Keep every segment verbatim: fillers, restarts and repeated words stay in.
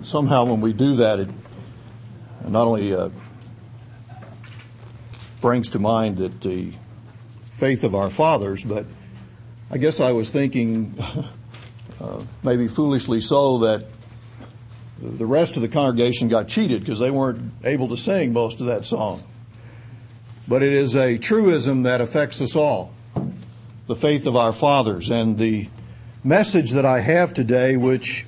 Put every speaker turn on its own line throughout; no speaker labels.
somehow when we do that, it not only uh, brings to mind that the faith of our fathers, but I guess I was thinking, uh, maybe foolishly so, that the rest of the congregation got cheated because they weren't able to sing most of that song. But it is a truism that affects us all, the faith of our fathers. And the message that I have today, which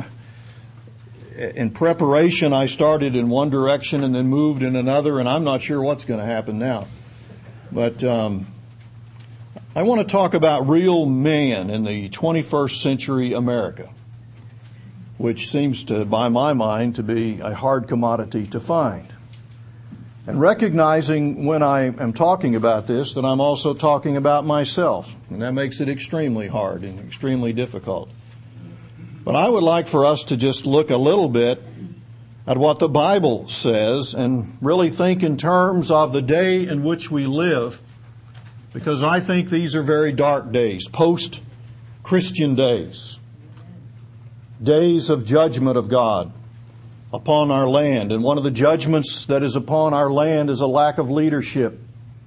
in preparation I started in one direction and then moved in another, and I'm not sure what's going to happen now. But um, I want to talk about real men in the twenty-first century America, which seems to, by my mind, to be a hard commodity to find. And recognizing when I am talking about this that I'm also talking about myself, and that makes it extremely hard and extremely difficult. But I would like for us to just look a little bit at what the Bible says and really think in terms of the day in which we live, because I think these are very dark days, post-Christian days, days of judgment of God upon our land. And one of the judgments that is upon our land is a lack of leadership,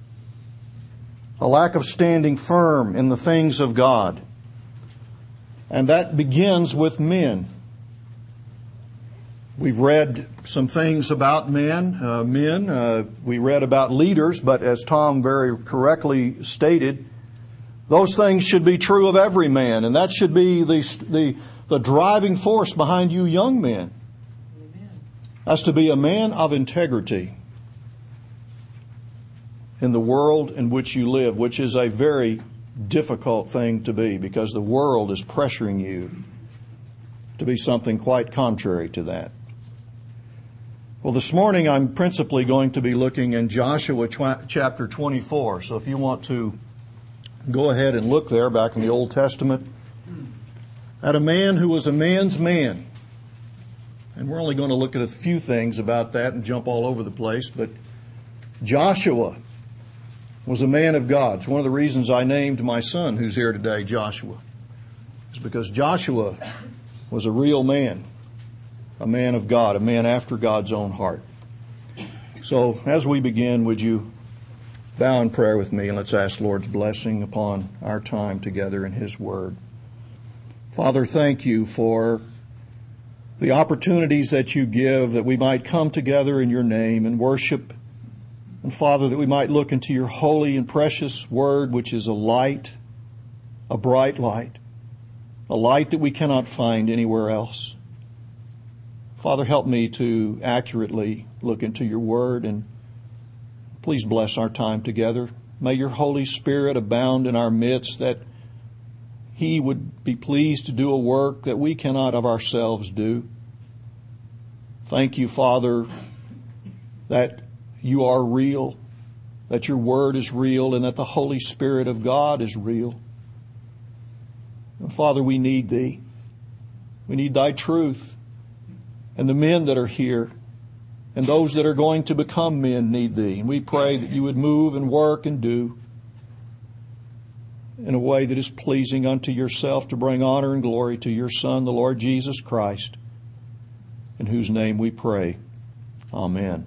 a lack of standing firm in the things of God. And that begins with men. We've read some things about men, uh, men. Uh, we read about leaders, but as Tom very correctly stated, those things should be true of every man, and that should be the the, the driving force behind you young men. Amen. As to be a man of integrity in the world in which you live, which is a very difficult thing to be, because the world is pressuring you to be something quite contrary to that. Well, this morning I'm principally going to be looking in Joshua chapter twenty-four. So if you want to go ahead and look there back in the Old Testament at a man who was a man's man. And we're only going to look at a few things about that and jump all over the place, but Joshua was a man of God. It's one of the reasons I named my son, who's here today, Joshua. It's because Joshua was a real man, a man of God, a man after God's own heart. So as we begin, would you bow in prayer with me, and let's ask the Lord's blessing upon our time together in His Word. Father, thank you for the opportunities that you give that we might come together in your name and worship. And Father, that we might look into your holy and precious word, which is a light, a bright light, a light that we cannot find anywhere else. Father, help me to accurately look into your word, and please bless our time together. May your Holy Spirit abound in our midst, that He would be pleased to do a work that we cannot of ourselves do. Thank you, Father, that you are real, that your word is real, and that the Holy Spirit of God is real. And Father, we need thee. We need thy truth. And the men that are here and those that are going to become men need thee. And we pray that you would move and work and do in a way that is pleasing unto yourself, to bring honor and glory to your Son, the Lord Jesus Christ, in whose name we pray. Amen.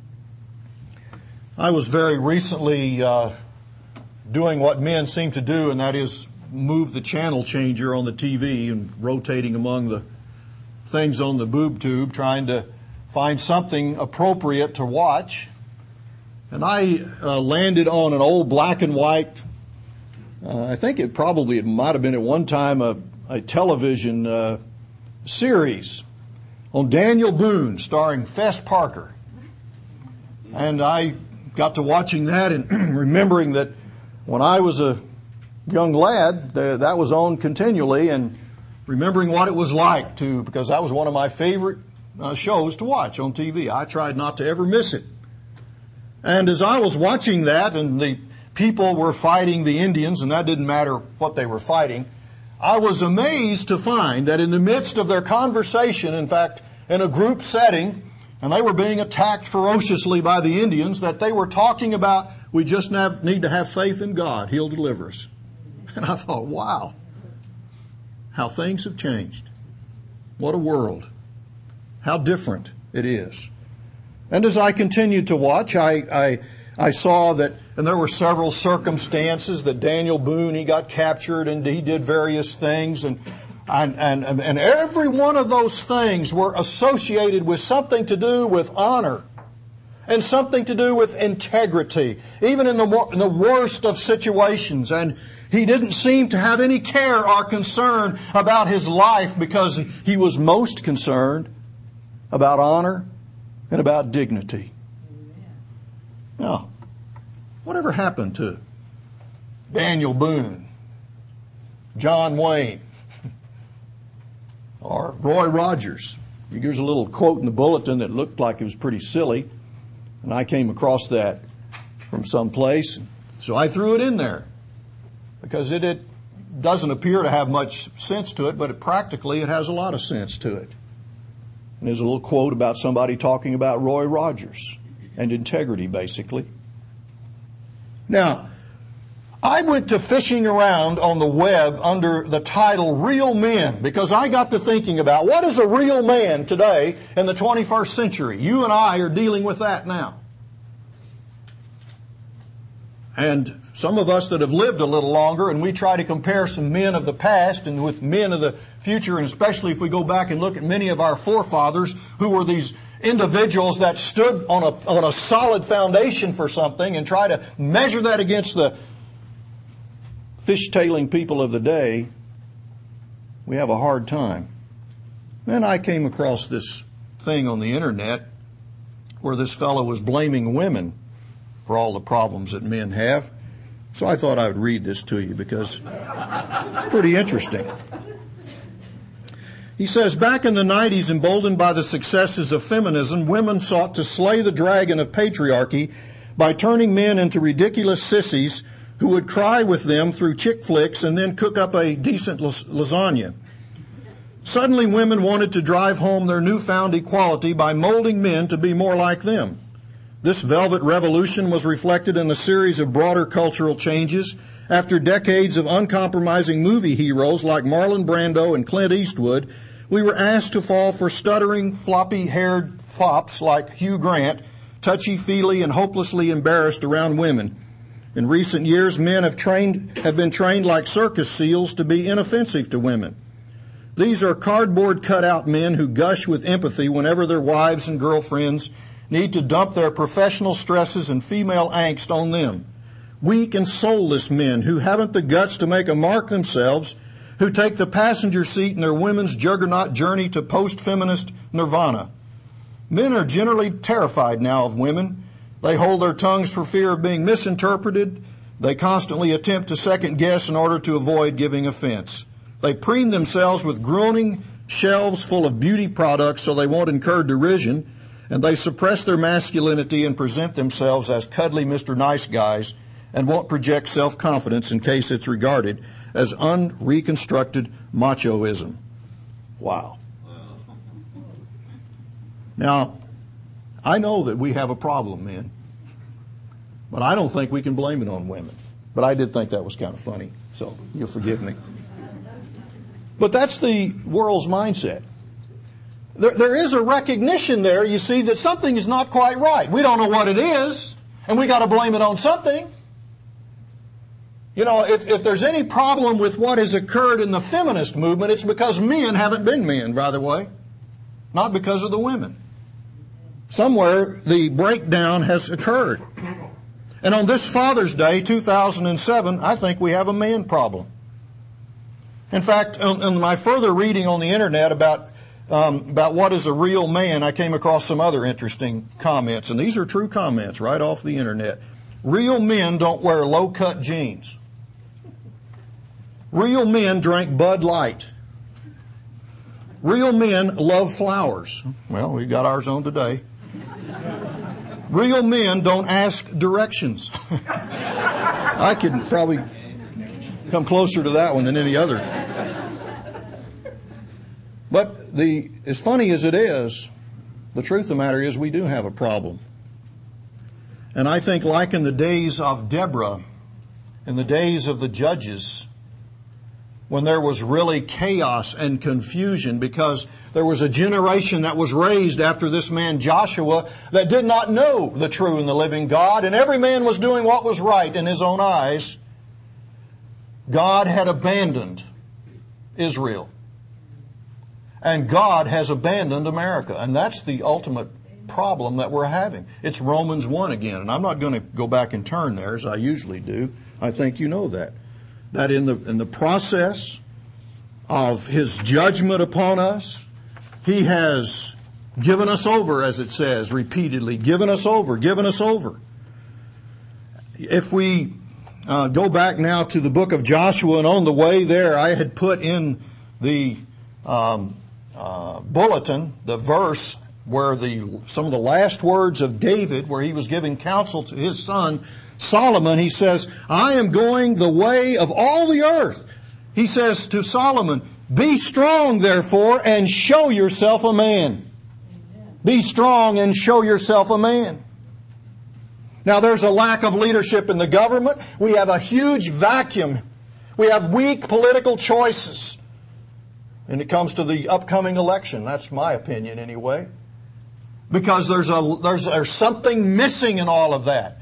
I was very recently uh, doing what men seem to do, and that is move the channel changer on the T V and rotating among the things on the boob tube, trying to find something appropriate to watch. And I uh, landed on an old black and white, uh, I think it probably, it might have been at one time a, a television uh, series on Daniel Boone starring Fess Parker. And I got to watching that and remembering that when I was a young lad, that was on continually, and remembering what it was like to, because that was one of my favorite uh, shows to watch on T V. I tried not to ever miss it. And as I was watching that, and the people were fighting the Indians, and that didn't matter what they were fighting, I was amazed to find that in the midst of their conversation, in fact, in a group setting, and they were being attacked ferociously by the Indians, that they were talking about, we just have, need to have faith in God. He'll deliver us. And I thought, wow, how things have changed. What a world. How different it is. And as I continued to watch, I, I, I saw that, and there were several circumstances that Daniel Boone, he got captured and he did various things, and And, and, and every one of those things were associated with something to do with honor and something to do with integrity, even in the, in the worst of situations. And he didn't seem to have any care or concern about his life because he was most concerned about honor and about dignity. Now, whatever happened to Daniel Boone, John Wayne, or Roy Rogers? Here's a little quote in the bulletin that looked like it was pretty silly, and I came across that from someplace, so I threw it in there because it, it doesn't appear to have much sense to it, but it, practically it has a lot of sense to it. And there's a little quote about somebody talking about Roy Rogers and integrity, basically. Now, I went to fishing around on the web under the title Real Men because I got to thinking about what is a real man today in the twenty-first century. You and I are dealing with that now. And some of us that have lived a little longer, and we try to compare some men of the past and with men of the future, and especially if we go back and look at many of our forefathers who were these individuals that stood on a, on a solid foundation for something, and try to measure that against the fishtailing people of the day, we have a hard time. Then I came across this thing on the internet where this fellow was blaming women for all the problems that men have. So I thought I would read this to you because it's pretty interesting. He says, back in the nineties, emboldened by the successes of feminism, women sought to slay the dragon of patriarchy by turning men into ridiculous sissies who would cry with them through chick flicks and then cook up a decent lasagna. Suddenly, women wanted to drive home their newfound equality by molding men to be more like them. This velvet revolution was reflected in a series of broader cultural changes. After decades of uncompromising movie heroes like Marlon Brando and Clint Eastwood, we were asked to fall for stuttering, floppy-haired fops like Hugh Grant, touchy-feely and hopelessly embarrassed around women. In recent years, men have trained, have been trained like circus seals to be inoffensive to women. These are cardboard cutout men who gush with empathy whenever their wives and girlfriends need to dump their professional stresses and female angst on them. Weak and soulless men who haven't the guts to make a mark themselves, who take the passenger seat in their women's juggernaut journey to post-feminist nirvana. Men are generally terrified now of women. They hold their tongues for fear of being misinterpreted. They constantly attempt to second guess in order to avoid giving offense. They preen themselves with groaning shelves full of beauty products so they won't incur derision, and they suppress their masculinity and present themselves as cuddly Mister Nice Guys and won't project self-confidence in case it's regarded as unreconstructed machoism. Wow. Now, I know that we have a problem, men, but I don't think we can blame it on women. But I did think that was kind of funny, so you'll forgive me. But that's the world's mindset. There, there is a recognition there, you see, that something is not quite right. We don't know what it is, and we got to blame it on something. You know, if, if there's any problem with what has occurred in the feminist movement, it's because men haven't been men, by the way, not because of the women. Somewhere the breakdown has occurred. And on this Father's Day, two thousand seven, I think we have a man problem. In fact, in, in my further reading on the internet about um, about what is a real man, I came across some other interesting comments, and these are true comments right off the internet. Real men don't wear low-cut jeans. Real men drink Bud Light. Real men love flowers. Well, we got ours on today. Real men don't ask directions. I could probably come closer to that one than any other. But the as funny as it is, the truth of the matter is we do have a problem. And I think like in the days of Deborah, in the days of the judges, when there was really chaos and confusion, because there was a generation that was raised after this man Joshua that did not know the true and the living God, and every man was doing what was right in his own eyes. God had abandoned Israel. And God has abandoned America. And that's the ultimate problem that we're having. It's Romans one again. And I'm not going to go back and turn there as I usually do. I think you know that. That in the, in the process of His judgment upon us, He has given us over, as it says repeatedly, given us over, given us over. If we uh, go back now to the book of Joshua, and on the way there I had put in the um, uh, bulletin the verse where the some of the last words of David, where he was giving counsel to his son Solomon. He says, I am going the way of all the earth. He says to Solomon, be strong, therefore, and show yourself a man. Amen. Be strong and show yourself a man. Now, there's a lack of leadership in the government. We have a huge vacuum. We have weak political choices. And it comes to the upcoming election. That's my opinion anyway. Because there's a there's, there's something missing in all of that.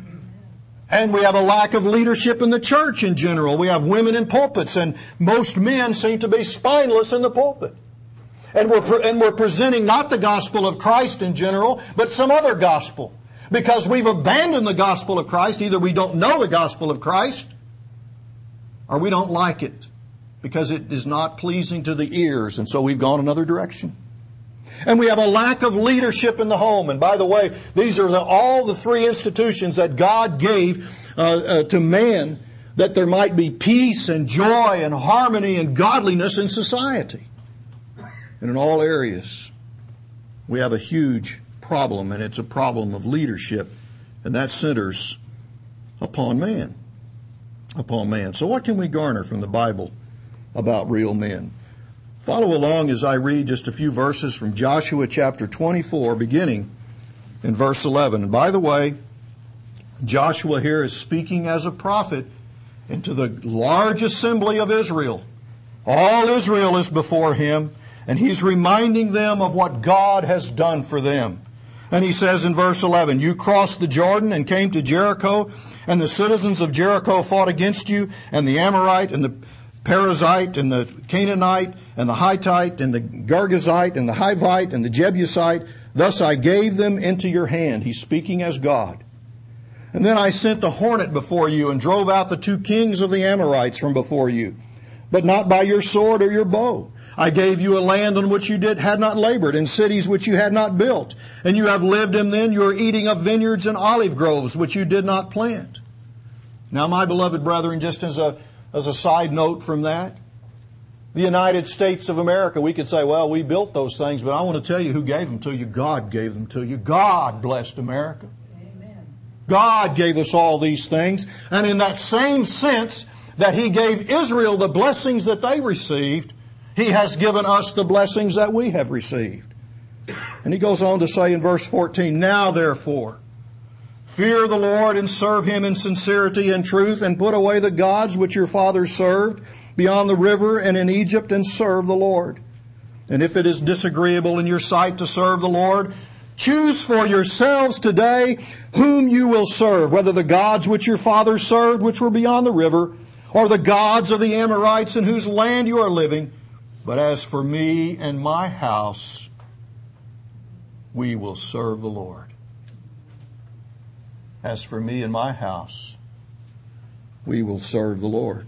And we have a lack of leadership in the church in general. We have women in pulpits, and most men seem to be spineless in the pulpit. And we're, pre- and we're presenting not the gospel of Christ in general, but some other gospel. Because we've abandoned the gospel of Christ. Either we don't know the gospel of Christ, or we don't like it, because it is not pleasing to the ears, and so we've gone another direction. And we have a lack of leadership in the home. And by the way, these are the, all the three institutions that God gave uh, uh, to man, that there might be peace and joy and harmony and godliness in society. And in all areas, we have a huge problem, and it's a problem of leadership, and that centers upon man. Upon man. So what can we garner from the Bible about real men? Follow along as I read just a few verses from Joshua chapter twenty-four, beginning in verse eleven. And by the way, Joshua here is speaking as a prophet into the large assembly of Israel. All Israel is before him, and he's reminding them of what God has done for them. And he says in verse eleven, you crossed the Jordan and came to Jericho, and the citizens of Jericho fought against you, and the Amorite and the Perizzite and the Canaanite and the Hittite and the Girgazite and the Hivite and the Jebusite. Thus I gave them into your hand. He's speaking as God. And then I sent the hornet before you and drove out the two kings of the Amorites from before you, but not by your sword or your bow. I gave you a land on which you did had not labored, and cities which you had not built. And you have lived in them. You are eating of vineyards and olive groves which you did not plant. Now, my beloved brethren, just as a As a side note from that, the United States of America, we could say, well, we built those things, but I want to tell you who gave them to you. God gave them to you. God blessed America. Amen. God gave us all these things. And in that same sense that He gave Israel the blessings that they received, He has given us the blessings that we have received. And He goes on to say in verse fourteen, now therefore, fear the Lord and serve Him in sincerity and truth, and put away the gods which your fathers served beyond the river and in Egypt, and serve the Lord. And if it is disagreeable in your sight to serve the Lord, choose for yourselves today whom you will serve, whether the gods which your fathers served, which were beyond the river, or the gods of the Amorites in whose land you are living. But as for me and my house, we will serve the Lord. As for me and my house, we will serve the Lord.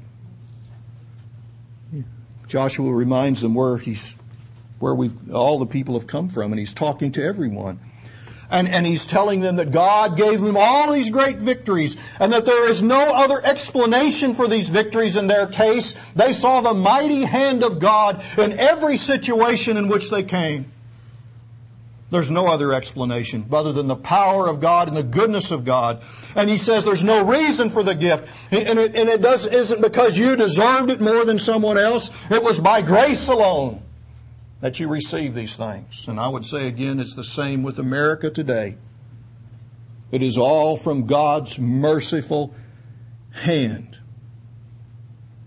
Joshua reminds them where he's, where we've, all the people have come from, and he's talking to everyone. And, and he's telling them that God gave them all these great victories, and that there is no other explanation for these victories in their case. They saw the mighty hand of God in every situation in which they came. There's no other explanation other than the power of God and the goodness of God. And he says there's no reason for the gift. And it, and it does, isn't because you deserved it more than someone else. It was by grace alone that you received these things. And I would say again, it's the same with America today. It is all from God's merciful hand.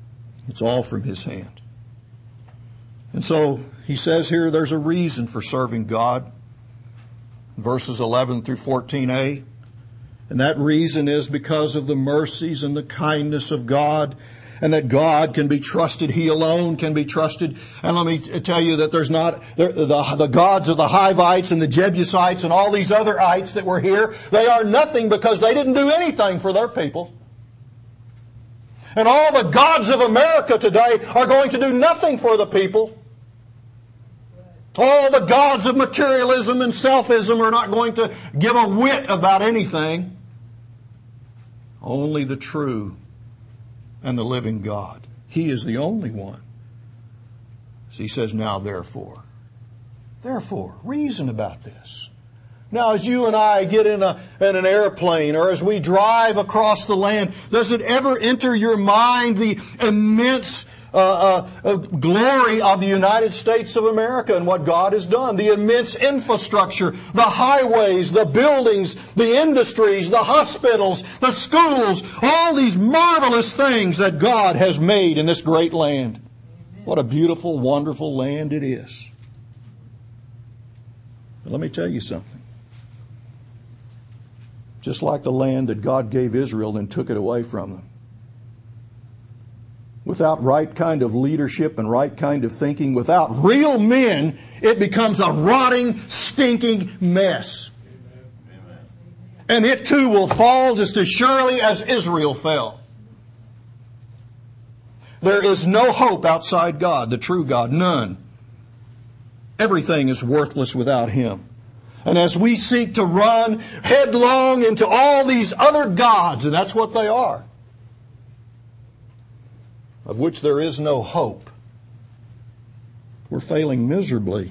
It's all from His hand. And so he says here there's a reason for serving God. Verses eleven through fourteen a. And that reason is because of the mercies and the kindness of God, and that God can be trusted. He alone can be trusted. And let me tell you that there's not, the, the, the gods of the Hivites and the Jebusites and all these other ites that were here, they are nothing because they didn't do anything for their people. And all the gods of America today are going to do nothing for the people. All the gods of materialism and selfism are not going to give a whit about anything. Only the true and the living God. He is the only one. So he says, now therefore. Therefore, reason about this. Now as you and I get in, a, in an airplane or as we drive across the land, does it ever enter your mind the immense Uh, uh, uh, glory of the United States of America and what God has done? The immense infrastructure, the highways, the buildings, the industries, the hospitals, the schools, all these marvelous things that God has made in this great land. What a beautiful, wonderful land it is. But let me tell you something. Just like the land that God gave Israel and took it away from them. Without right kind of leadership and right kind of thinking, without real men, it becomes a rotting, stinking mess. Amen. And it too will fall just as surely as Israel fell. There is no hope outside God, the true God, none. Everything is worthless without Him. And as we seek to run headlong into all these other gods, and that's what they are, of which there is no hope, we're failing miserably.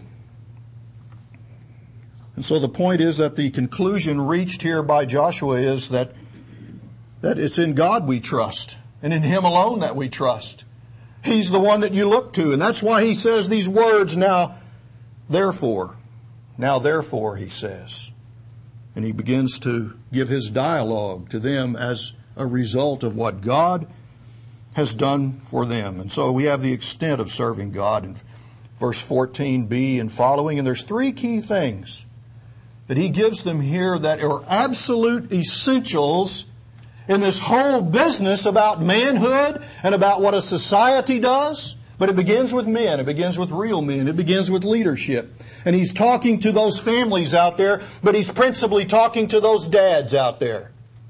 And so the point is that the conclusion reached here by Joshua is that, that it's in God we trust, and in Him alone that we trust. He's the one that you look to, and that's why he says these words, now therefore. Now therefore, he says. And he begins to give his dialogue to them as a result of what God has done for them. And so we have the extent of serving God in verse fourteen b and following. And there's three key things that he gives them here that are absolute essentials in this whole business about manhood and about what a society does. But it begins with men. It begins with real men. It begins with leadership. And he's talking to those families out there, but he's principally talking to those dads out there.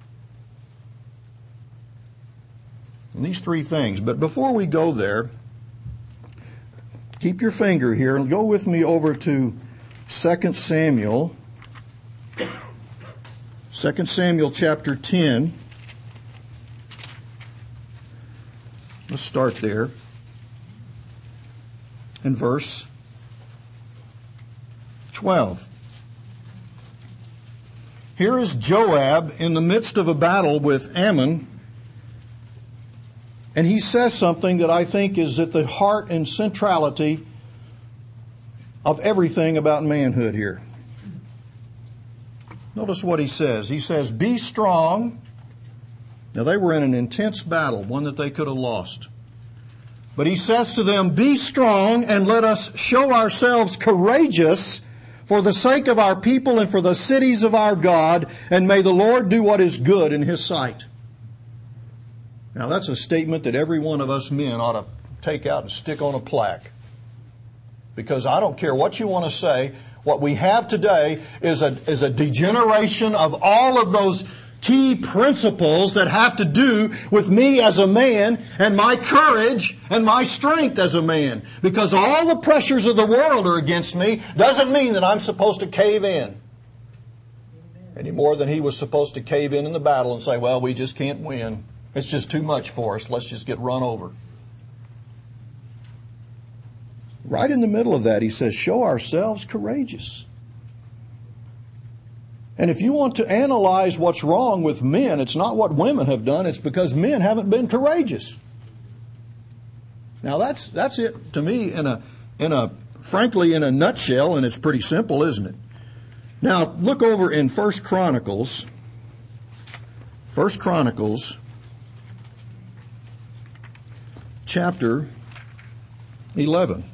And these three things. But before we go there, keep your finger here and go with me over to Second Samuel. Second Samuel chapter ten. Let's start there. In verse twelve. Here is Joab in the midst of a battle with Ammon. And he says something that I think is at the heart and centrality of everything about manhood here. Notice what he says. He says, be strong. Now they were in an intense battle, one that they could have lost. But he says to them, be strong and let us show ourselves courageous for the sake of our people and for the cities of our God, and may the Lord do what is good in His sight. Now that's a statement that every one of us men ought to take out and stick on a plaque. Because I don't care what you want to say, what we have today is a, is a degeneration of all of those key principles that have to do with me as a man and my courage and my strength as a man. Because all the pressures of the world are against me doesn't mean that I'm supposed to cave in. Any more than he was supposed to cave in in the battle and say, well, we just can't win. It's just too much for us. Let's just get run over. Right in the middle of that, he says, show ourselves courageous. And if you want to analyze what's wrong with men, it's not what women have done. It's because men haven't been courageous. Now that's that's it to me in a in a frankly in a nutshell, and it's pretty simple, isn't it? Now look over in First Chronicles. First Chronicles chapter eleven.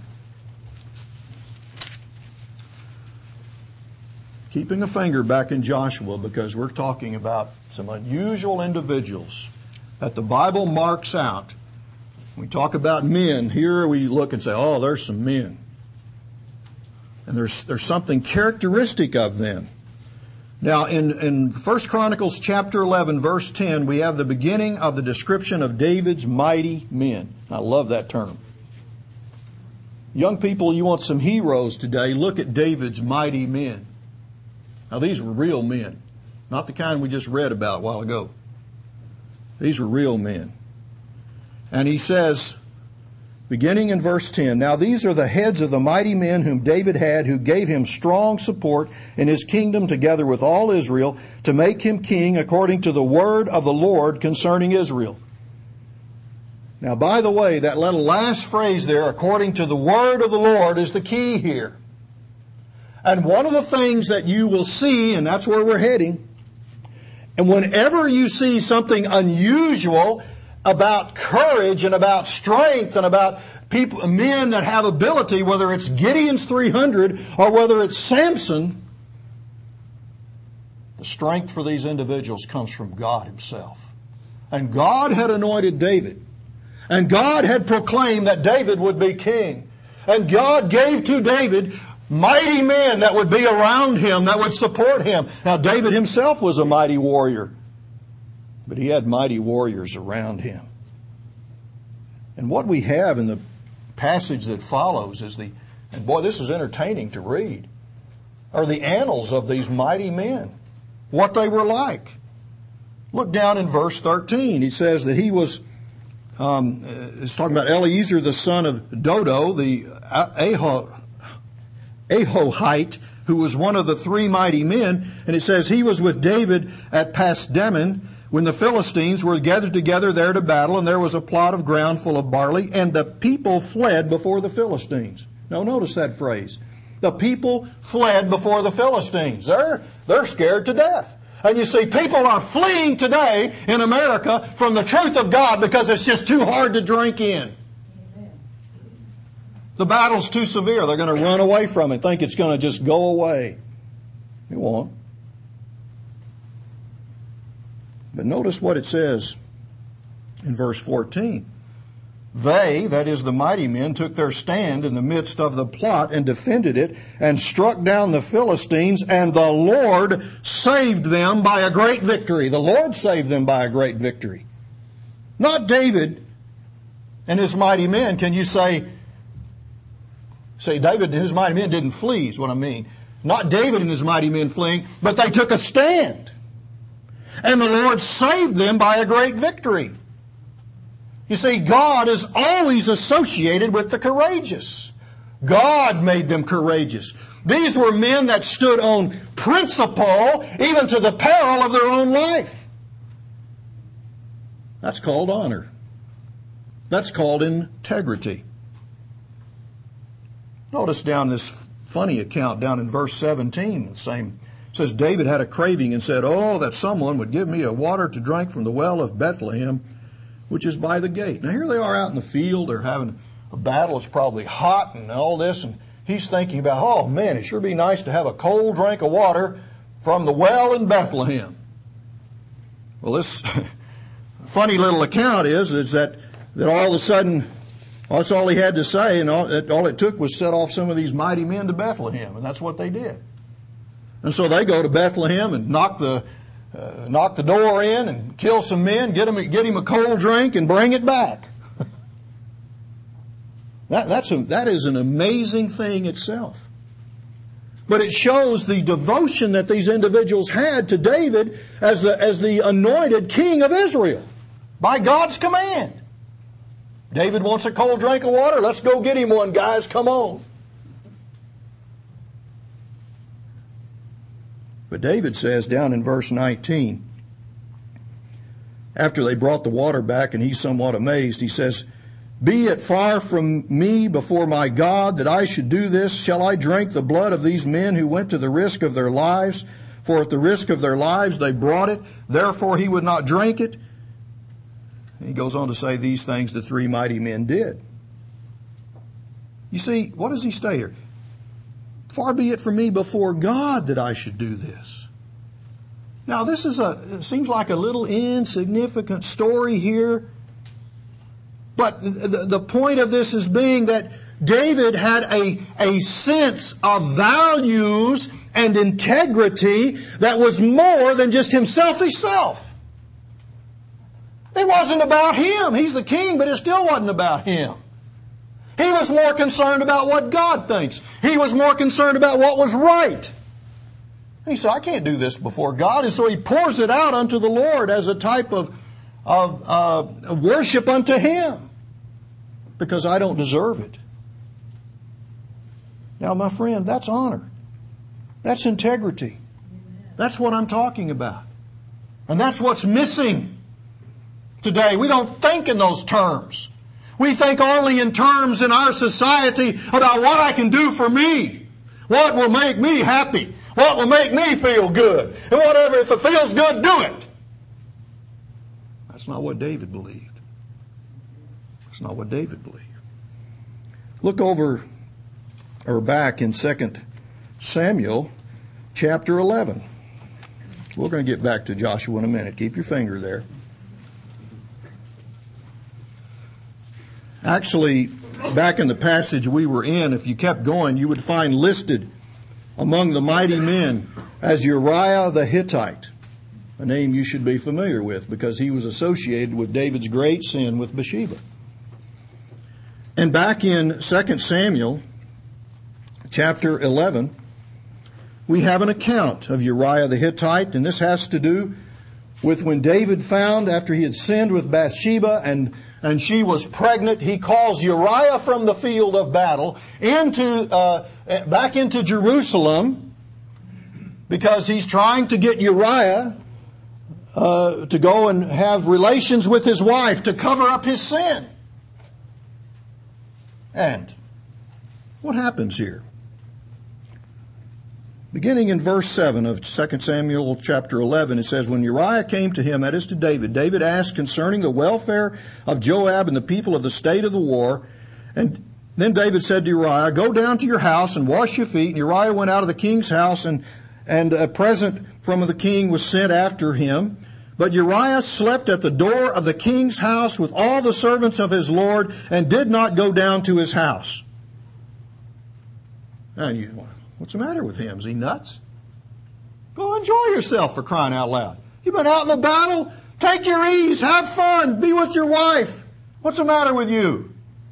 Keeping a finger back in Joshua, because we're talking about some unusual individuals that the Bible marks out. We talk about men. Here we look and say, oh, there's some men. And there's there's something characteristic of them. Now, in, in First Chronicles chapter eleven, verse ten, we have the beginning of the description of David's mighty men. I love that term. Young people, you want some heroes today, look at David's mighty men. Now, these were real men, not the kind we just read about a while ago. These were real men. And he says, beginning in verse ten, now these are the heads of the mighty men whom David had, who gave him strong support in his kingdom together with all Israel, to make him king according to the word of the Lord concerning Israel. Now, by the way, that little last phrase there, according to the word of the Lord, is the key here. And one of the things that you will see, and that's where we're heading, and whenever you see something unusual about courage and about strength and about people, men that have ability, whether it's Gideon's three hundred or whether it's Samson, the strength for these individuals comes from God Himself. And God had anointed David. And God had proclaimed that David would be king. And God gave to David mighty men that would be around him, that would support him. Now, David himself was a mighty warrior, but he had mighty warriors around him. And what we have in the passage that follows is the, and boy, this is entertaining to read, are the annals of these mighty men, what they were like. Look down in verse thirteen. He says that he was, um, it's talking about Eliezer, the son of Dodo, the Aho, Ahohite, who was one of the three mighty men. And it says he was with David at Pasdammim when the Philistines were gathered together there to battle, and there was a plot of ground full of barley, and the people fled before the Philistines. Now notice that phrase. The people fled before the Philistines. They're, they're scared to death. And you see, people are fleeing today in America from the truth of God because it's just too hard to drink in. The battle's too severe. They're going to run away from it, think it's going to just go away. It won't. But notice what it says in verse fourteen. They, that is the mighty men, took their stand in the midst of the plot and defended it and struck down the Philistines, and the Lord saved them by a great victory. The Lord saved them by a great victory. Not David and his mighty men. Can you say, say David and his mighty men didn't flee is what I mean. Not David and his mighty men fleeing, but they took a stand. And the Lord saved them by a great victory. You see, God is always associated with the courageous. God made them courageous. These were men that stood on principle, even to the peril of their own life. That's called honor. That's called integrity. Notice down this funny account down in verse seventeen, the same. It says, David had a craving and said, oh, that someone would give me a water to drink from the well of Bethlehem, which is by the gate. Now here they are out in the field. They're having a battle. It's probably hot and all this. And he's thinking about, oh man, it sure be nice to have a cold drink of water from the well in Bethlehem. Well, this funny little account is, is that, that all of a sudden, that's all he had to say, and all, all it took was set off some of these mighty men to Bethlehem. And that's what they did. And so they go to Bethlehem and knock the uh, knock the door in and kill some men, get him get him a cold drink, and bring it back. that that's a, that is an amazing thing itself. But it shows the devotion that these individuals had to David as the as the anointed king of Israel by God's command. David wants a cold drink of water. Let's go get him one, guys. Come on. But David says down in verse nineteen, after they brought the water back and he's somewhat amazed, he says, be it far from me before my God that I should do this. Shall I drink the blood of these men who went to the risk of their lives? For at the risk of their lives they brought it. Therefore he would not drink it. He goes on to say these things the three mighty men did. You see, what does he say here? Far be it from me before God that I should do this. Now, this is a, it seems like a little insignificant story here. But the, the point of this is being that David had a, a sense of values and integrity that was more than just himself himself. It wasn't about him. He's the king, but it still wasn't about him. He was more concerned about what God thinks. He was more concerned about what was right. And he said, I can't do this before God. And so he pours it out unto the Lord as a type of, of uh, worship unto Him. Because I don't deserve it. Now, my friend, that's honor. That's integrity. That's what I'm talking about. And that's what's missing today. We don't think in those terms. We think only in terms in our society about what I can do for me. What will make me happy. What will make me feel good. And whatever, if it feels good, do it. That's not what David believed. That's not what David believed. Look over, or back in Second Samuel chapter eleven. We're going to get back to Joshua in a minute. Keep your finger there. Actually, back in the passage we were in, if you kept going, you would find listed among the mighty men as Uriah the Hittite, a name you should be familiar with because he was associated with David's great sin with Bathsheba. And back in Second Samuel chapter eleven, we have an account of Uriah the Hittite, and this has to do with when David found, after he had sinned with Bathsheba and and she was pregnant, he calls Uriah from the field of battle into uh, back into Jerusalem because he's trying to get Uriah uh, to go and have relations with his wife to cover up his sin. And what happens here? Beginning in verse seven of Second Samuel chapter eleven, it says, when Uriah came to him, that is to David, David asked concerning the welfare of Joab and the people of the state of the war. And then David said to Uriah, go down to your house and wash your feet. And Uriah went out of the king's house, and, and a present from the king was sent after him. But Uriah slept at the door of the king's house with all the servants of his lord and did not go down to his house. And you, what's the matter with him? Is he nuts? Go enjoy yourself, for crying out loud. You've been out in the battle. Take your ease. Have fun. Be with your wife. What's the matter with you?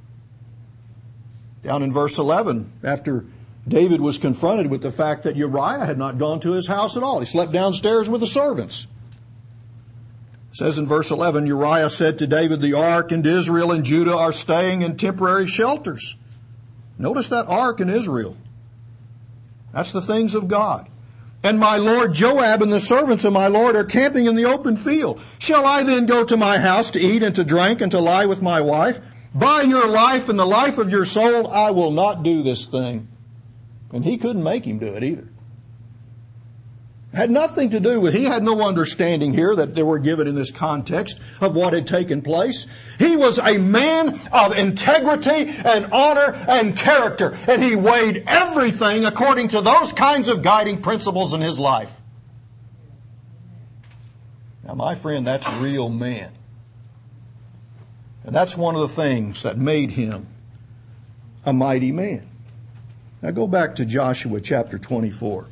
Down in verse eleven, after David was confronted with the fact that Uriah had not gone to his house at all. He slept downstairs with the servants. It says in verse eleven, Uriah said to David, the ark and Israel and Judah are staying in temporary shelters. Notice that ark in Israel. That's the things of God. And my lord Joab and the servants of my lord are camping in the open field. Shall I then go to my house to eat and to drink and to lie with my wife? By your life and the life of your soul, I will not do this thing. And he couldn't make him do it either. It had nothing to do with, he had no understanding here that they were given in this context of what had taken place. He was a man of integrity and honor and character, and he weighed everything according to those kinds of guiding principles in his life. Now, my friend, that's a real man. And that's one of the things that made him a mighty man. Now go back to Joshua chapter twenty-four.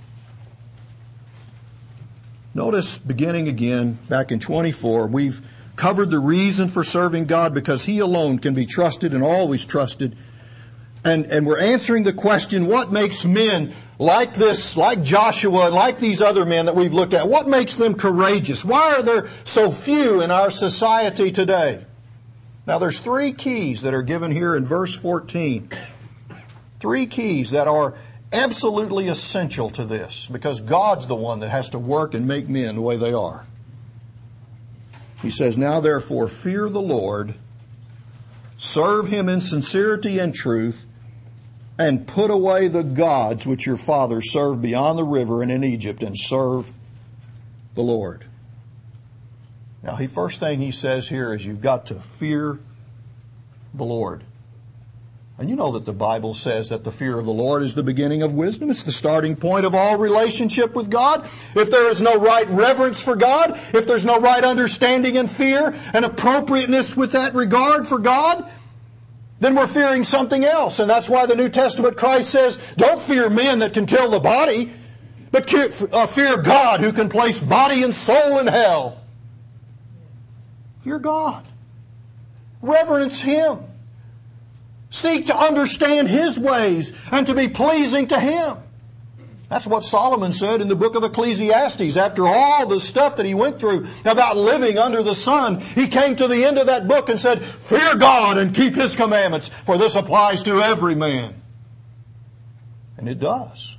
Notice, beginning again, back in twenty-four, we've covered the reason for serving God because He alone can be trusted and always trusted. And, and we're answering the question, what makes men like this, like Joshua, like these other men that we've looked at, what makes them courageous? Why are there so few in our society today? Now, there's three keys that are given here in verse fourteen. Three keys that are absolutely essential to this, because God's the one that has to work and make men the way they are. He says, now therefore fear the Lord, serve Him in sincerity and truth, and put away the gods which your fathers served beyond the river and in Egypt, and serve the Lord. Now, the first thing he says here is you've got to fear the Lord. And you know that the Bible says that the fear of the Lord is the beginning of wisdom. It's the starting point of all relationship with God. If there is no right reverence for God, if there's no right understanding and fear and appropriateness with that regard for God, then we're fearing something else. And that's why the New Testament Christ says, don't fear men that can kill the body, but fear God who can place body and soul in hell. Fear God. Reverence Him. Seek to understand His ways and to be pleasing to Him. That's what Solomon said in the book of Ecclesiastes. After all the stuff that he went through about living under the sun, he came to the end of that book and said, fear God and keep His commandments, for this applies to every man. And it does.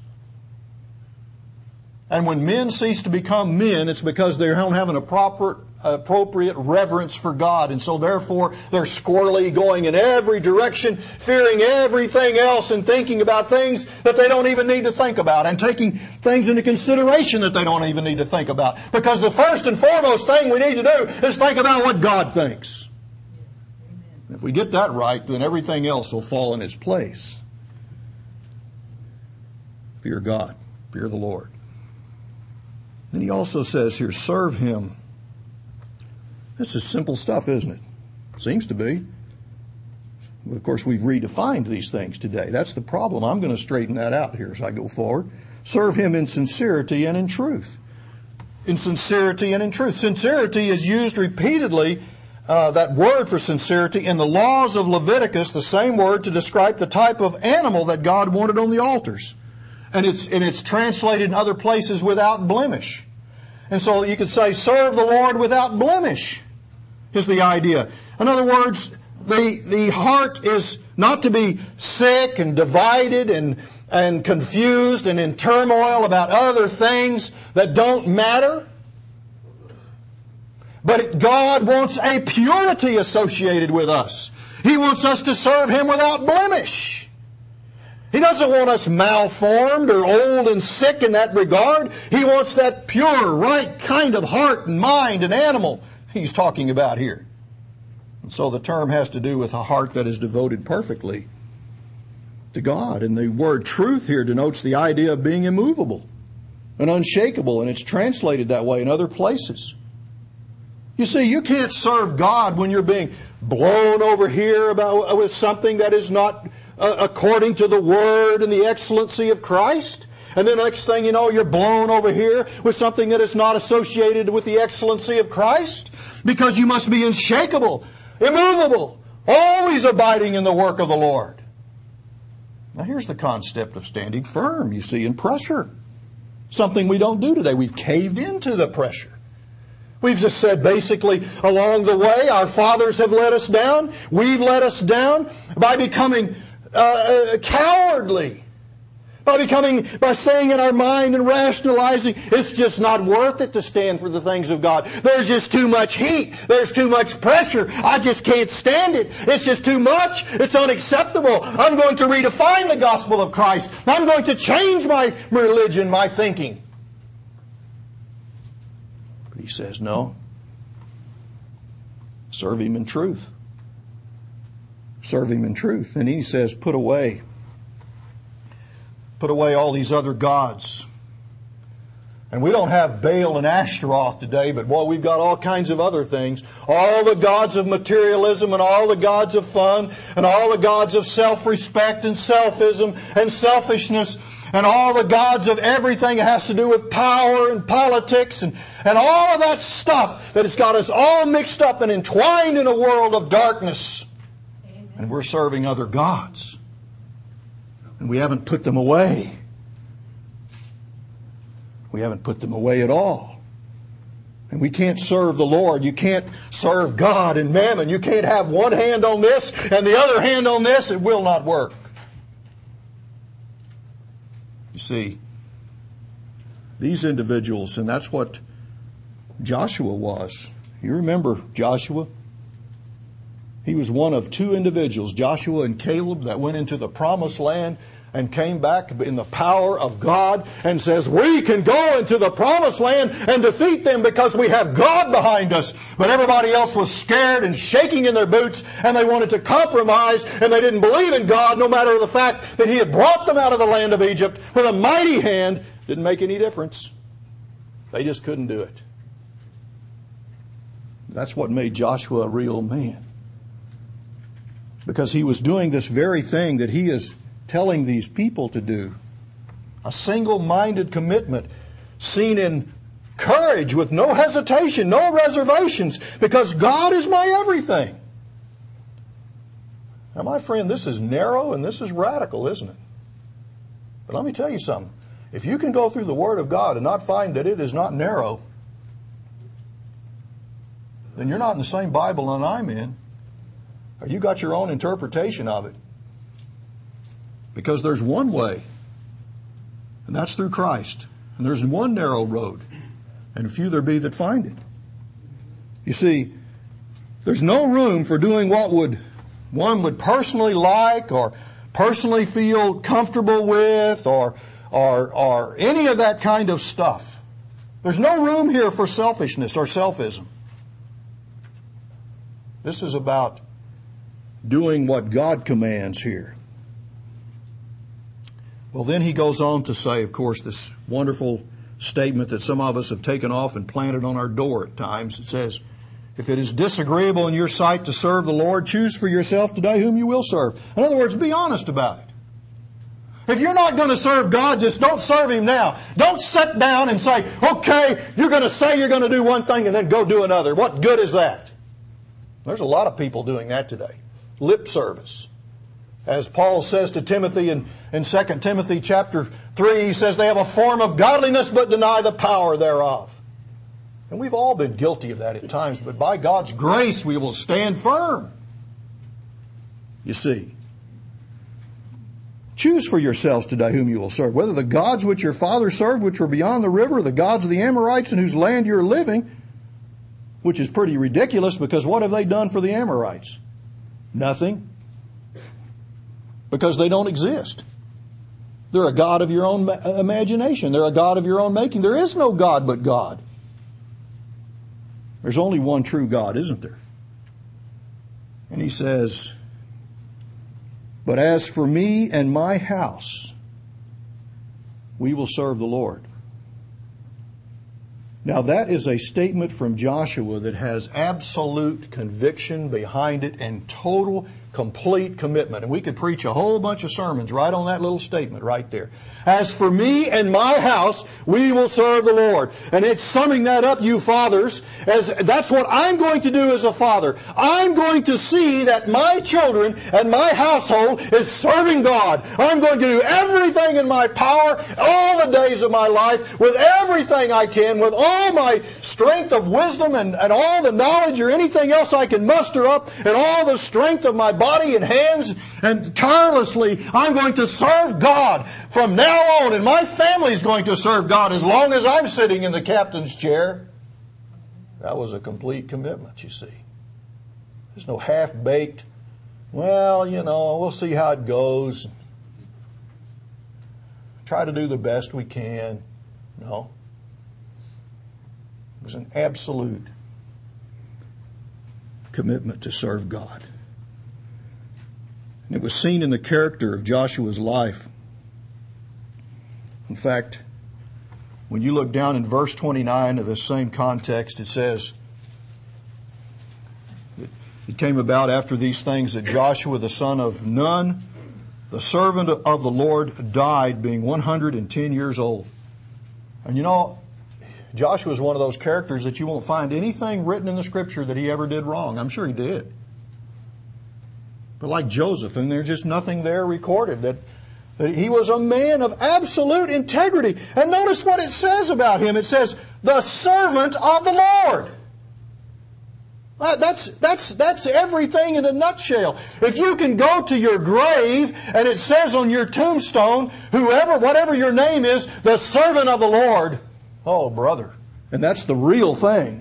And when men cease to become men, it's because they don't have an proper appropriate reverence for God. And so therefore they're squirrely, going in every direction, fearing everything else and thinking about things that they don't even need to think about, and taking things into consideration that they don't even need to think about. Because the first and foremost thing we need to do is think about what God thinks. If we get that right, then everything else will fall in its place. Fear God. Fear the Lord. Then he also says here, serve Him. This is simple stuff, isn't it? Seems to be. Of course, we've redefined these things today. That's the problem. I'm going to straighten that out here as I go forward. Serve Him in sincerity and in truth. In sincerity and in truth. Sincerity is used repeatedly, uh, that word for sincerity, in the laws of Leviticus, the same word to describe the type of animal that God wanted on the altars. And it's, and it's translated in other places without blemish. And so you could say, serve the Lord without blemish, is the idea. In other words, the, the heart is not to be sick and divided and, and confused and in turmoil about other things that don't matter. But God wants a purity associated with us. He wants us to serve Him without blemish. He doesn't want us malformed or old and sick in that regard. He wants that pure, right kind of heart and mind and animal He's talking about here. And so the term has to do with a heart that is devoted perfectly to God. And the word truth here denotes the idea of being immovable and unshakable, and it's translated that way in other places. You see, you can't serve God when you're being blown over here about with something that is not uh, according to the Word and the excellency of Christ. And then the next thing you know, you're blown over here with something that is not associated with the excellency of Christ. Because you must be unshakable, immovable, always abiding in the work of the Lord. Now here's the concept of standing firm, you see, in pressure. Something we don't do today. We've caved into the pressure. We've just said basically along the way, our fathers have let us down. We've let us down by becoming uh, cowardly. By becoming, by saying in our mind and rationalizing, it's just not worth it to stand for the things of God. There's just too much heat. There's too much pressure. I just can't stand it. It's just too much. It's unacceptable. I'm going to redefine the gospel of Christ. I'm going to change my religion, my thinking. But he says, no. Serve Him in truth. Serve Him in truth. And he says, put away. Put away all these other gods. And we don't have Baal and Ashtaroth today, but boy, we've got all kinds of other things. All the gods of materialism and all the gods of fun and all the gods of self-respect and selfism and selfishness and all the gods of everything that has to do with power and politics and, and all of that stuff that has got us all mixed up and entwined in a world of darkness. Amen. And we're serving other gods. And we haven't put them away. We haven't put them away at all. And we can't serve the Lord. You can't serve God and mammon. You can't have one hand on this and the other hand on this. It will not work. You see, these individuals, and that's what Joshua was. You remember Joshua? He was one of two individuals, Joshua and Caleb, that went into the promised land and came back in the power of God and says, we can go into the promised land and defeat them because we have God behind us. But everybody else was scared and shaking in their boots, and they wanted to compromise, and they didn't believe in God no matter the fact that He had brought them out of the land of Egypt with a mighty hand. Didn't make any difference. They just couldn't do it. That's what made Joshua a real man. Because he was doing this very thing that he is telling these people to do. A single-minded commitment seen in courage with no hesitation, no reservations, because God is my everything. Now, my friend, this is narrow and this is radical, isn't it? But let me tell you something. If you can go through the Word of God and not find that it is not narrow, then you're not in the same Bible that I'm in. Or you got your own interpretation of it. Because there's one way, and that's through Christ. And there's one narrow road, and few there be that find it. You see, there's no room for doing what would one would personally like or personally feel comfortable with or, or, or any of that kind of stuff. There's no room here for selfishness or selfism. This is about doing what God commands here. Well, then he goes on to say, of course, this wonderful statement that some of us have taken off and planted on our door at times. It says, if it is disagreeable in your sight to serve the Lord, choose for yourself today whom you will serve. In other words, be honest about it. If you're not going to serve God, just don't serve Him now. Don't sit down and say, okay, you're going to say you're going to do one thing and then go do another. What good is that? There's a lot of people doing that today. Lip service. As Paul says to Timothy in, in Second Timothy chapter three, he says they have a form of godliness but deny the power thereof. And we've all been guilty of that at times, but by God's grace we will stand firm. You see. Choose for yourselves today whom you will serve, whether the gods which your fathers served, which were beyond the river, or the gods of the Amorites in whose land you're living, which is pretty ridiculous because what have they done for the Amorites? Nothing. Because they don't exist. They're a god of your own imagination. They're a god of your own making. There is no God but God. There's only one true God, isn't there? And he says, but as for me and my house, we will serve the Lord. Now that is a statement from Joshua that has absolute conviction behind it and total, complete commitment. And we could preach a whole bunch of sermons right on that little statement right there. As for me and my house, we will serve the Lord. And it's summing that up, you fathers, as that's what I'm going to do as a father. I'm going to see that my children and my household is serving God. I'm going to do everything in my power all the days of my life with everything I can, with all my strength of wisdom and, and all the knowledge or anything else I can muster up and all the strength of my body and hands, and tirelessly I'm going to serve God from now on, and my family's going to serve God as long as I'm sitting in the captain's chair. That was a complete commitment, you see. There's no half-baked, well, you know, we'll see how it goes. Try to do the best we can. No. It was an absolute commitment to serve God. And it was seen in the character of Joshua's life. In fact, when you look down in verse twenty-nine of this same context, it says, it came about after these things that Joshua the son of Nun, the servant of the Lord, died, being one hundred ten years old. And you know, Joshua is one of those characters that you won't find anything written in the Scripture that he ever did wrong. I'm sure he did. But like Joseph, and there's just nothing there recorded that That he was a man of absolute integrity. And notice what it says about him. It says, the servant of the Lord. That's, that's, that's everything in a nutshell. If you can go to your grave and it says on your tombstone, whoever, whatever your name is, the servant of the Lord. Oh, brother. And that's the real thing.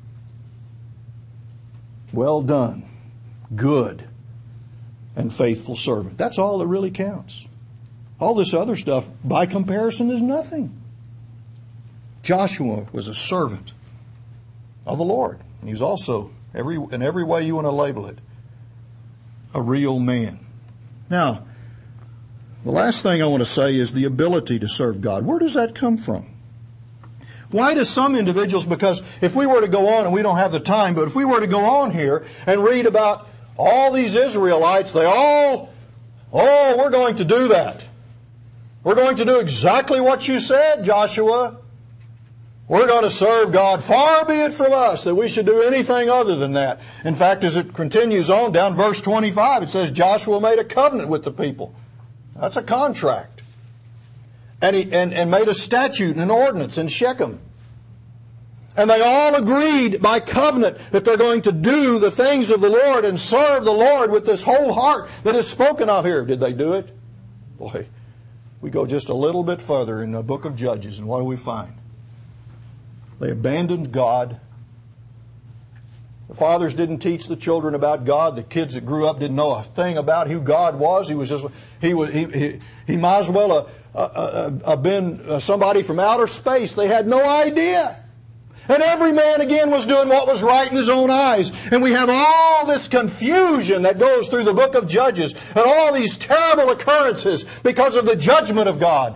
Well done. Good and faithful servant. That's all that really counts. All this other stuff, by comparison, is nothing. Joshua was a servant of the Lord. He was also, every in every way you want to label it, a real man. Now, the last thing I want to say is the ability to serve God. Where does that come from? Why do some individuals, because if we were to go on, and we don't have the time, but if we were to go on here and read about all these Israelites, they all, oh, we're going to do that. We're going to do exactly what you said, Joshua. We're going to serve God. Far be it from us that we should do anything other than that. In fact, as it continues on down verse twenty-five, it says Joshua made a covenant with the people. That's a contract. And he and, and made a statute and an ordinance in Shechem. And they all agreed by covenant that they're going to do the things of the Lord and serve the Lord with this whole heart that is spoken of here. Did they do it? Boy, we go just a little bit further in the book of Judges, and what do we find? They abandoned God. The fathers didn't teach the children about God. The kids that grew up didn't know a thing about who God was. He was just he was he he, he might as well have uh, uh, uh, been somebody from outer space. They had no idea. And every man again was doing what was right in his own eyes. And we have all this confusion that goes through the book of Judges and all these terrible occurrences because of the judgment of God.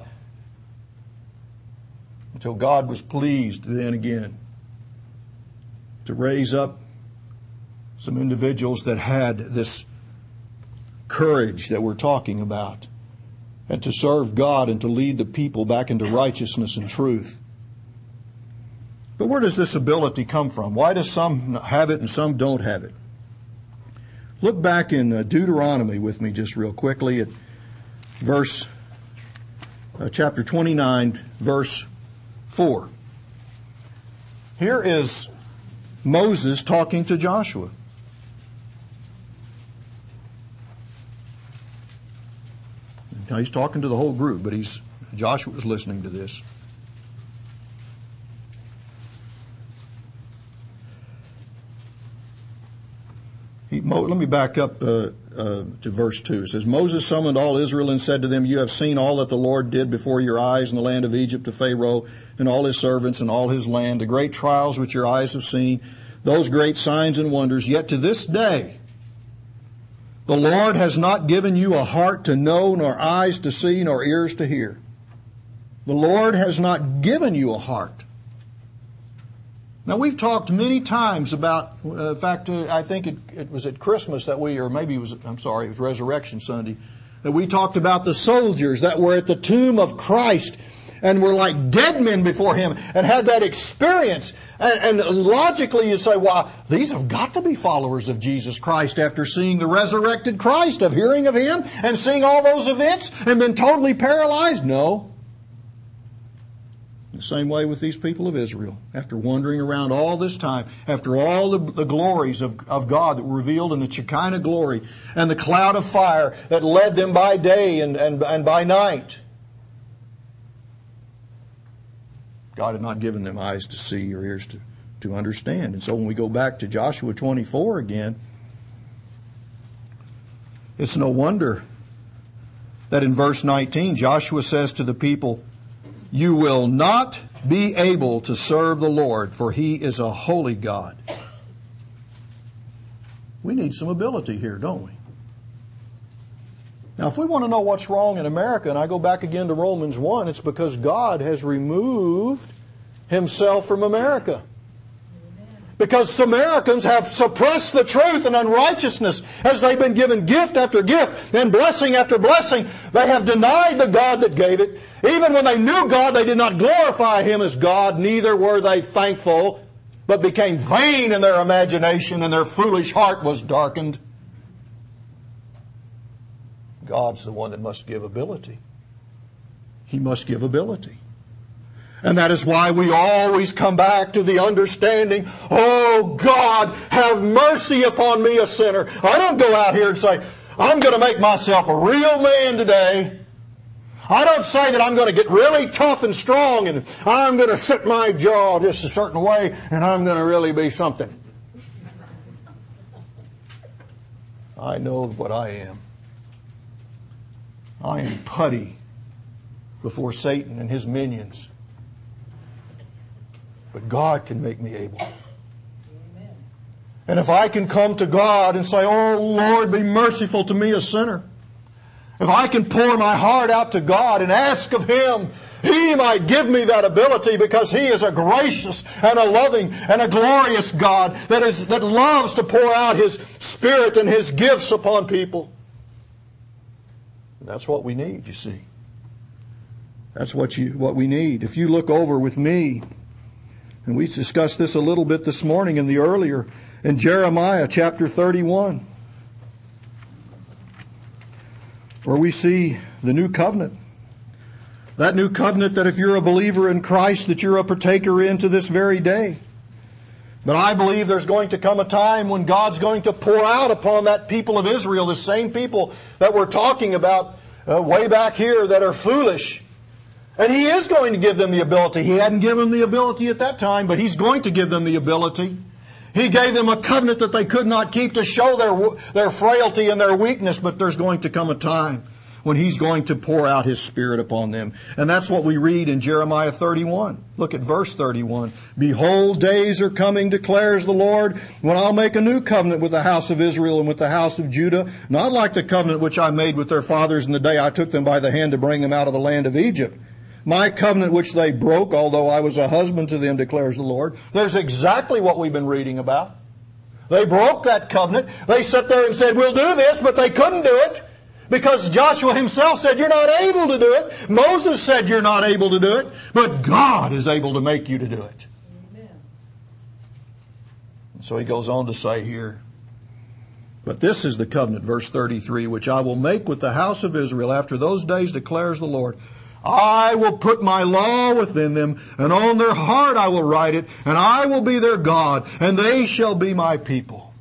Until God was pleased then again to raise up some individuals that had this courage that we're talking about, and to serve God and to lead the people back into righteousness and truth. But where does this ability come from? Why do some have it and some don't have it? Look back in Deuteronomy with me just real quickly at verse, uh, chapter twenty-nine, verse four. Here is Moses talking to Joshua. Now he's talking to the whole group, but he's Joshua was listening to this. He, let me back up uh, uh, to verse two. It says, Moses summoned all Israel and said to them, you have seen all that the Lord did before your eyes in the land of Egypt to Pharaoh and all his servants and all his land, the great trials which your eyes have seen, those great signs and wonders. Yet to this day, the Lord has not given you a heart to know, nor eyes to see, nor ears to hear. The Lord has not given you a heart. Now, we've talked many times about, uh, in fact, uh, I think it, it was at Christmas that we, or maybe it was, I'm sorry, it was Resurrection Sunday, that we talked about the soldiers that were at the tomb of Christ and were like dead men before Him and had that experience. And, and logically you say, well, these have got to be followers of Jesus Christ after seeing the resurrected Christ, of hearing of Him and seeing all those events and been totally paralyzed. No. The same way with these people of Israel. After wandering around all this time, after all the, the glories of, of God that were revealed in the Shekinah glory and the cloud of fire that led them by day and, and, and by night, God had not given them eyes to see or ears to, to understand. And so when we go back to Joshua twenty-four again, it's no wonder that in verse nineteen, Joshua says to the people, you will not be able to serve the Lord, for He is a holy God. We need some ability here, don't we? Now, if we want to know what's wrong in America, and I go back again to Romans one, it's because God has removed Himself from America. Because Samaritans have suppressed the truth and unrighteousness as they've been given gift after gift and blessing after blessing. They have denied the God that gave it. Even when they knew God, they did not glorify Him as God, neither were they thankful, but became vain in their imagination, and their foolish heart was darkened. God's the one that must give ability. He must give ability. And that is why we always come back to the understanding, oh God, have mercy upon me, a sinner. I don't go out here and say, I'm going to make myself a real man today. I don't say that I'm going to get really tough and strong and I'm going to set my jaw just a certain way and I'm going to really be something. I know what I am. I am putty before Satan and his minions. But God can make me able. Amen. And if I can come to God and say, "Oh Lord, be merciful to me, a sinner." If I can pour my heart out to God and ask of Him, He might give me that ability, because He is a gracious and a loving and a glorious God that is that loves to pour out His Spirit and His gifts upon people. That's what we need, you see. That's what you what we need. If you look over with me, and we discussed this a little bit this morning in the earlier, in Jeremiah chapter thirty-one, where we see the new covenant. That new covenant that if you're a believer in Christ, that you're a partaker in to this very day. But I believe there's going to come a time when God's going to pour out upon that people of Israel, the same people that we're talking about uh, way back here that are foolish. And He is going to give them the ability. He hadn't given them the ability at that time, but He's going to give them the ability. He gave them a covenant that they could not keep to show their their frailty and their weakness, but there's going to come a time when He's going to pour out His Spirit upon them. And that's what we read in Jeremiah thirty-one. Look at verse thirty-one. "Behold, days are coming, declares the Lord, when I'll make a new covenant with the house of Israel and with the house of Judah, not like the covenant which I made with their fathers in the day I took them by the hand to bring them out of the land of Egypt. My covenant which they broke, although I was a husband to them, declares the Lord." There's exactly what we've been reading about. They broke that covenant. They sat there and said, "We'll do this," but they couldn't do it. Because Joshua himself said, "You're not able to do it." Moses said, "You're not able to do it." But God is able to make you to do it. Amen. And so he goes on to say here, "But this is the covenant," verse thirty-three, "which I will make with the house of Israel after those days, declares the Lord. I will put my law within them, and on their heart I will write it, and I will be their God, and they shall be my people."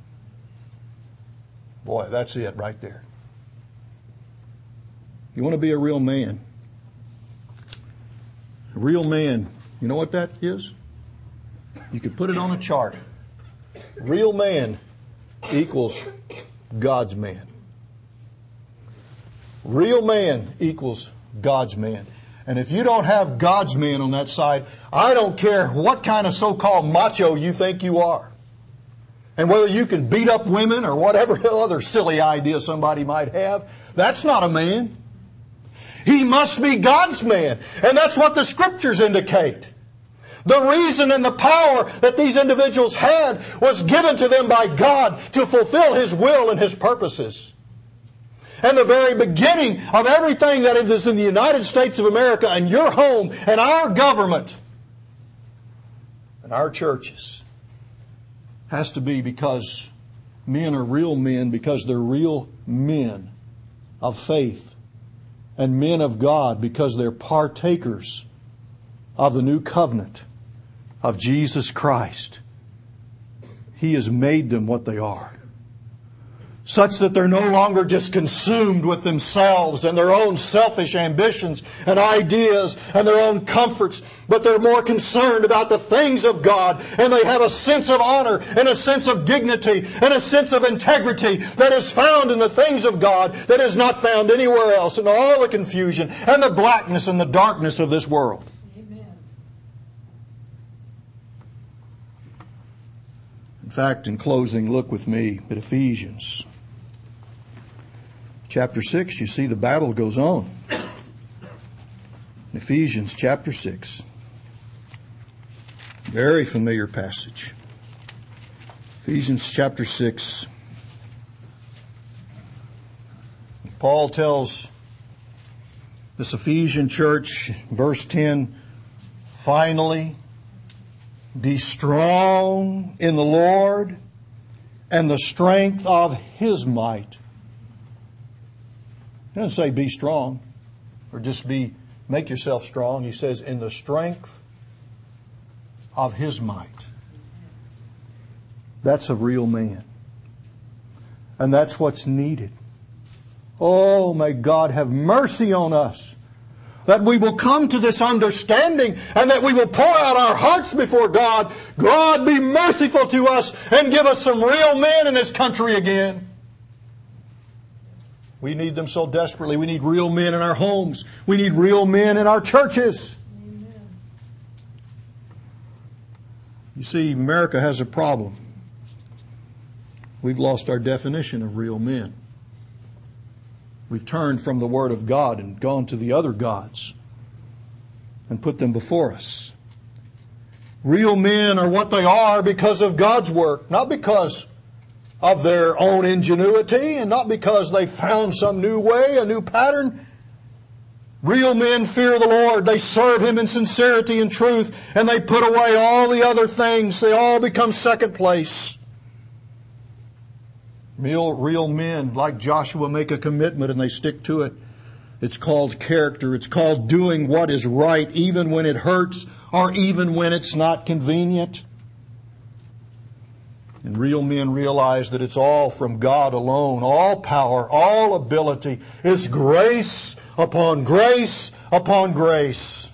Boy, that's it right there. You want to be a real man? A real man, you know what that is? You could put it on a chart. Real man equals God's man. Real man equals God's man. And if you don't have God's man on that side, I don't care what kind of so-called macho you think you are. And whether you can beat up women or whatever other silly idea somebody might have, that's not a man. He must be God's man. And that's what the Scriptures indicate. The reason and the power that these individuals had was given to them by God to fulfill His will and His purposes. And the very beginning of everything that is in the United States of America and your home and our government and our churches has to be because men are real men, because they're real men of faith, and men of God because they're partakers of the new covenant of Jesus Christ. He has made them what they are, such that they're no longer just consumed with themselves and their own selfish ambitions and ideas and their own comforts, but they're more concerned about the things of God, and they have a sense of honor and a sense of dignity and a sense of integrity that is found in the things of God that is not found anywhere else in all the confusion and the blackness and the darkness of this world. Amen. In fact, in closing, look with me at Ephesians chapter six. You see the battle goes on. In Ephesians chapter six. Very familiar passage. Ephesians chapter six. Paul tells this Ephesian church, verse ten, "Finally, be strong in the Lord and the strength of His might." He doesn't say be strong or just be make yourself strong. He says in the strength of His might. That's a real man. And that's what's needed. Oh, may God have mercy on us, that we will come to this understanding and that we will pour out our hearts before God. God, be merciful to us and give us some real men in this country again. We need them so desperately. We need real men in our homes. We need real men in our churches. Amen. You see, America has a problem. We've lost our definition of real men. We've turned from the Word of God and gone to the other gods and put them before us. Real men are what they are because of God's work, not because of their own ingenuity and not because they found some new way, a new pattern. Real men fear the Lord. They serve Him in sincerity and truth, and they put away all the other things. They all become second place. Real, real men, like Joshua, make a commitment and they stick to it. It's called character. It's called doing what is right, even when it hurts or even when it's not convenient. And real men realize that it's all from God alone. All power, all ability is grace upon grace upon grace.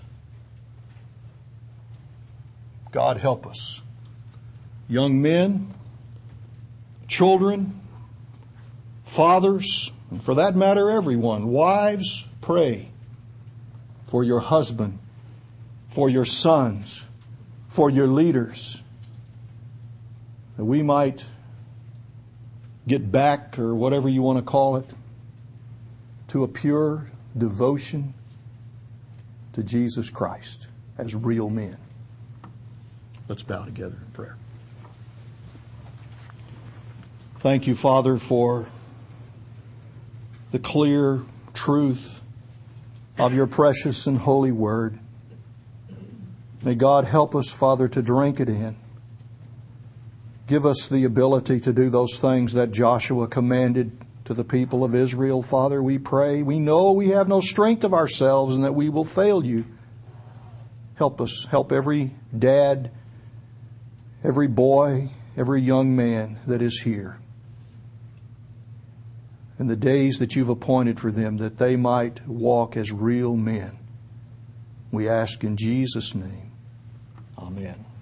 God help us. Young men, children, fathers, and for that matter everyone, wives, pray for your husband, for your sons, for your leaders, that we might get back, or whatever you want to call it, to a pure devotion to Jesus Christ as real men. Let's bow together in prayer. Thank you, Father, for the clear truth of your precious and holy word. May God help us, Father, to drink it in. Give us the ability to do those things that Joshua commanded to the people of Israel. Father, we pray. We know we have no strength of ourselves and that we will fail you. Help us. Help every dad, every boy, every young man that is here. In the days that you've appointed for them, that they might walk as real men. We ask in Jesus' name. Amen.